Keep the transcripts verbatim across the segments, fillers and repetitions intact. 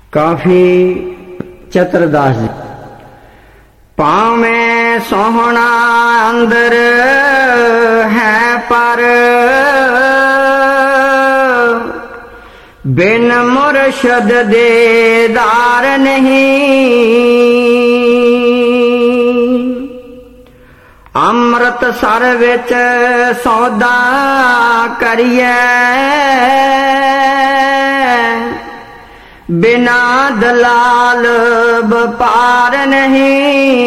ਕਾਫੀ ਚਤਰਦਾਸ ਜੀ। ਭਾਵੇਂ ਸੋਹਣਾ ਅੰਦਰ ਹੈ ਪਰ ਬਿਨ ਮੁਰਸ਼ਦ ਦੇ ਦਾਰ ਨਹੀਂ। ਅੰਮ੍ਰਿਤਸਰ ਵਿੱਚ ਸੌਦਾ ਕਰੀਏ ਬਿਨਾ ਦਲਾਲ ਵਪਾਰ ਨਹੀਂ।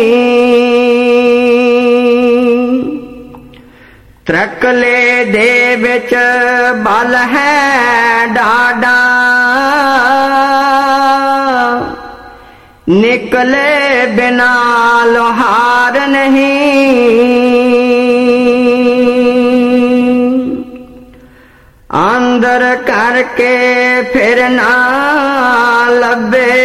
ਤਰਕਲੇ ਦੇ ਵਿੱਚ ਬਲ ਹੈ ਡਾਡਾ ਨਿਕਲੇ ਬਿਨਾ ਲੋਹਾਰ ਨਹੀਂ। ਅੰਦਰ ਕਰਕੇ ਫਿਰ ਨਾ ਲੱਭੇ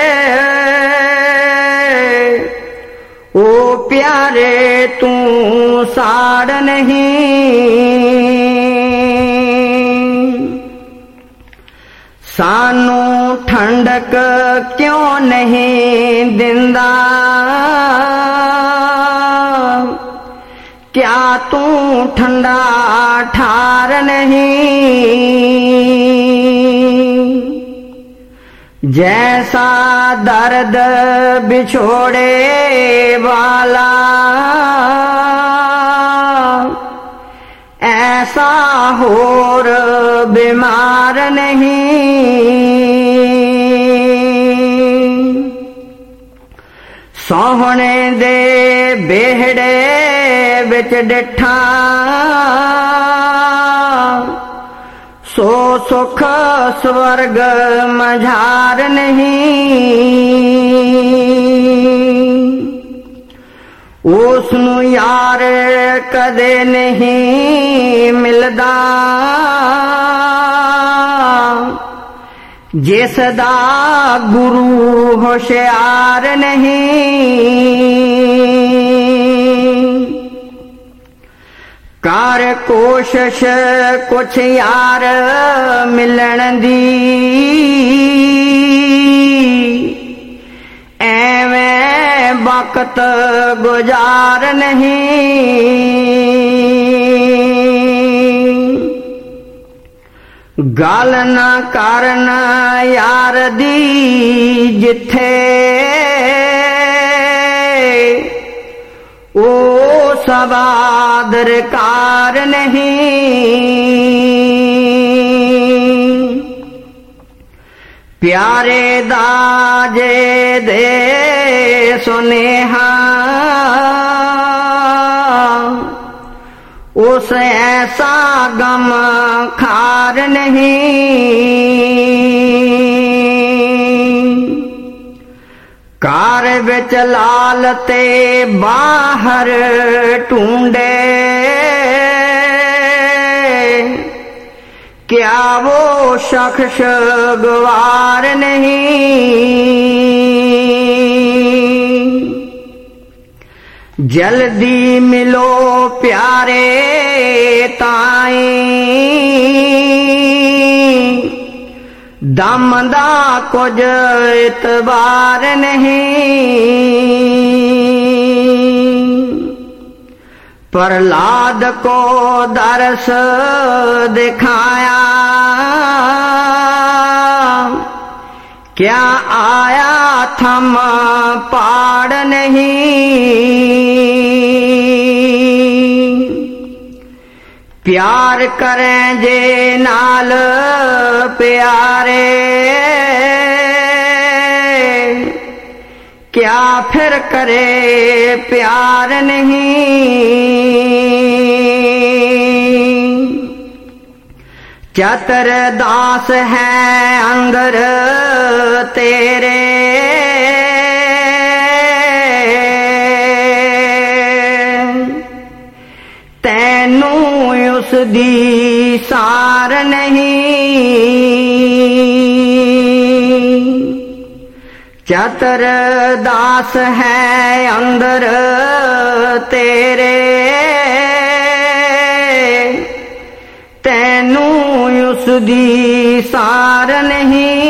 ਉਹ ਪਿਆਰੇ ਤੂੰ ਸਾੜ ਨਹੀਂ। ਸਾਨੂੰ ਠੰਡਕ ਕਿਉਂ ਨਹੀਂ ਦਿੰਦਾ ਕਿਆ ਤੂੰ ਠੰਡਾ ਠਾਰ ਨਹੀਂ। ਜੈਸਾ ਦਰਦ ਵਿਛੋੜੇ ਵਾਲਾ ਐਸਾ ਹੋਰ ਬਿਮਾਰ ਨਹੀਂ। ਸੋਹਣੇ ਦੇ ਬਿਹੜੇ ਵਿੱਚ ਡਿਠਾ ਸੋ ਸੁਖ ਸਵਰਗ ਮਝਾਰ ਨਹੀਂ। ਉਸ ਨੂੰ ਯਾਰ ਕਦੇ ਨਹੀਂ ਮਿਲਦਾ ਜਿਸ ਦਾ ਗੁਰੂ ਹੁਸ਼ਿਆਰ ਨਹੀਂ। ਕਰ ਕੋਸ਼ਿਸ਼ ਕੁਛ ਯਾਰ ਮਿਲਣ ਦੀ ਐਵੇਂ ਵਕਤ ਗੁਜ਼ਾਰ ਨਹੀਂ। ਗੱਲ ਨਾ ਕਰਨ ਯਾਰ ਦੀ ਜਿੱਥੇ ਉਹ ਸਵਾਦਰਕਾਰ ਨਹੀਂ। ਪਿਆਰੇ ਦਾ ਜੇ ਦੇ ਸੁਨੇਹਾ ਉਸ ਐਸਾ ਗਮ ਖਾਰ ਨਹੀਂ। ਕਾਰ ਵਿੱਚ ਲਾਲ ਤੇ ਬਾਹਰ ਢੂੰਡੇ ਕਿਆ वो शख्स गवार नहीं। जल्दी मिलो प्यारे ताई दम दा कुछ इतबार नहीं। प्रहलाद को दरस दिखाया क्या आया थम पाड़ नहीं। प्यार करें जे नाल प्यारे क्या फिर करे प्यार नहीं। चतर दास है अंदर तेरे तैनू उस दी सार नहीं। चतर दास है अंदर तेरे तैनू उस दी सार नहीं।